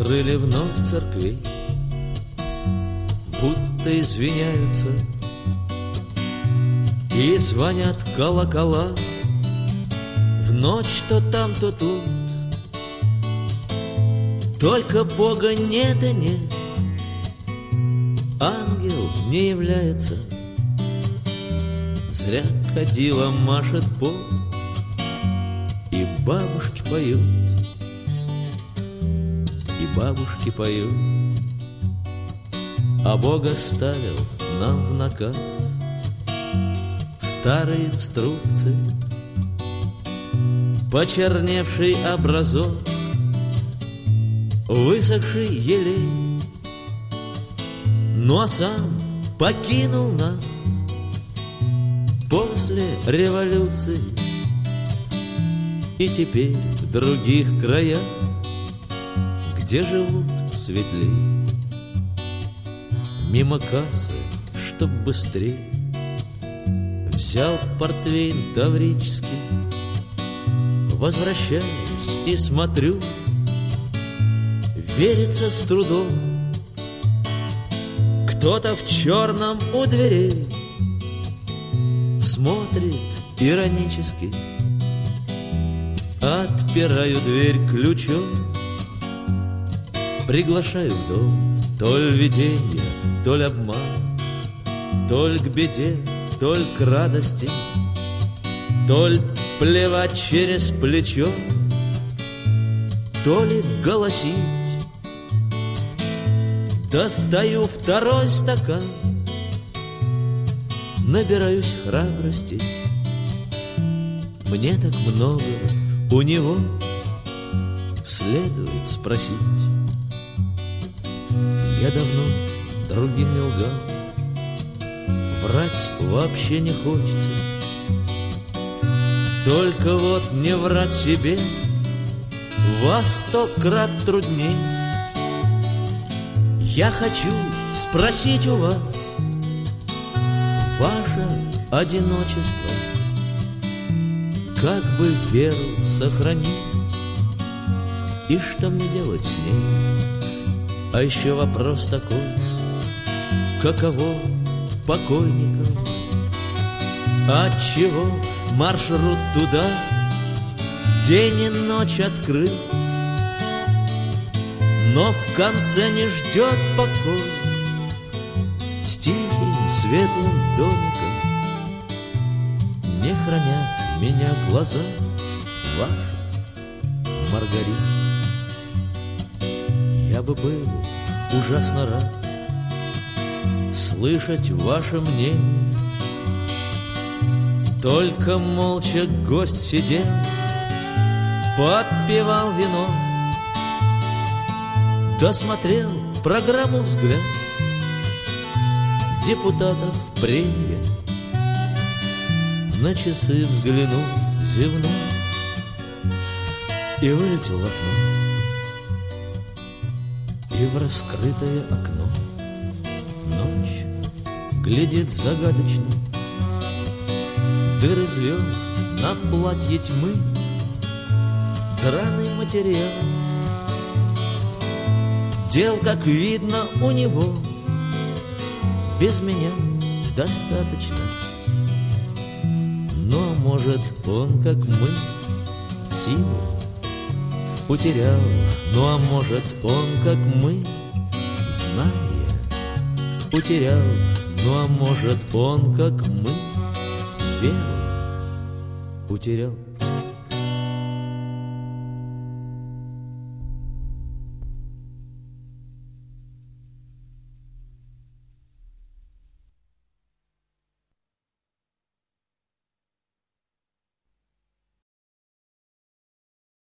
Открыли вновь церкви, будто извиняются, и звонят колокола в ночь то там, то тут. Только Бога нет и нет, ангел не является. Зря кадила машет пол, и бабушки поют, и бабушки поют. А Бог оставил нам в наказ старые инструкции, почерневший образок, высохший елей. Ну а сам покинул нас после революции, и теперь в других краях, где живут светлей. Мимо кассы, чтоб быстрее, взял портвейн таврический. Возвращаюсь и смотрю, верится с трудом. Кто-то в черном у дверей смотрит иронически. Отпираю дверь ключом, приглашаю в дом. Толь виденье, толь обман, толь к беде, толь к радости, толь плевать через плечо, то ли голосить. Достаю второй стакан, набираюсь храбрости. Мне так много у него следует спросить. Я давно другим не лгал, врать вообще не хочется. Только вот не врать себе во 100 крат трудней. Я хочу спросить у вас ваше одиночество, как бы веру сохранить и что мне делать с ней. А еще вопрос такой: каково покойникам? Отчего маршрут туда день и ночь открыт, но в конце не ждет покой с тихим светлым домиком? Не хранят меня глаза ваши, Маргарита. Я бы был ужасно рад слышать ваше мнение. Только молча гость сидел, подпевал вино, досмотрел программу взгляд депутатов прения. На часы взглянул, зевнул и вылетел в окно. И в раскрытое окно ночь глядит загадочно. Дыры звезд на платье тьмы, драный материал. Дел, как видно, у него без меня достаточно. Но, может, он, как мы, силу утерял. Ну, а может, он, как мы, знания утерял. Ну, а может, он, как мы, веру утерял.